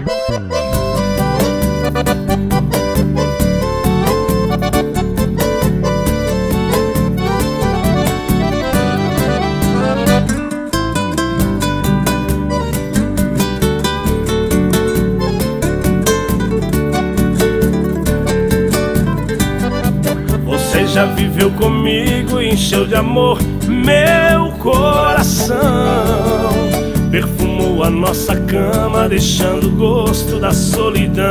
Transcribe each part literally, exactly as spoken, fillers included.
Você já viveu comigo e encheu de amor meu coração. Perfumou a nossa cama, deixando o gosto da solidão.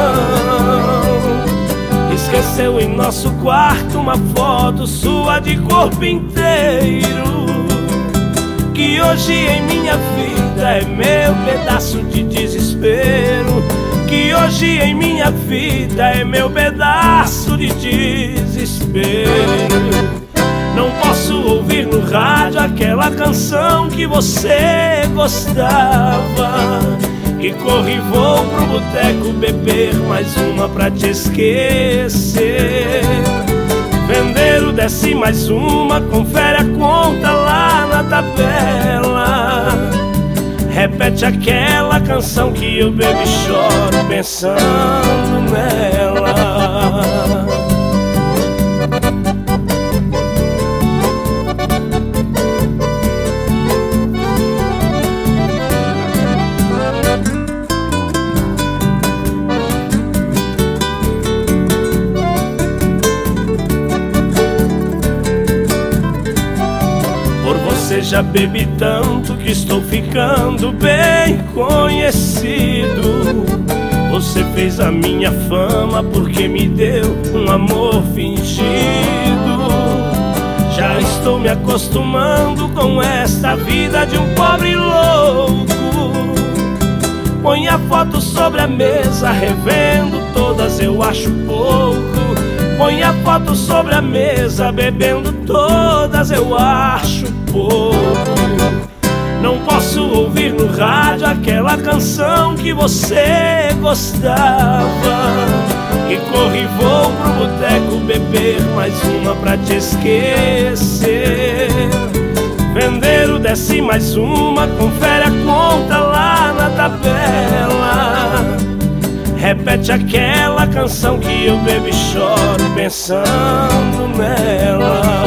Esqueceu em nosso quarto uma foto sua de corpo inteiro, que hoje em minha vida é meu pedaço de desespero. Que hoje em minha vida é meu pedaço de desespero. Não posso ouvir no rádio aquela canção que você gostava, que corre e vou pro boteco beber mais uma pra te esquecer. Vendeiro desce mais uma, confere a conta lá na tabela. Repete aquela canção que eu bebo e choro pensando nela. Você já bebi tanto que estou ficando bem conhecido. Você fez a minha fama porque me deu um amor fingido. Já estou me acostumando com esta vida de um pobre louco. Põe a foto sobre a mesa, revendo todas eu acho pouco. Põe a foto sobre a mesa, bebendo todas eu acho pouco. Não posso ouvir no rádio aquela canção que você gostava, que corre e vou pro boteco beber mais uma pra te esquecer. Vendeiro desce mais uma, confere a conta lá na tabela. Repete aquela canção que eu bebo e choro pensando nela.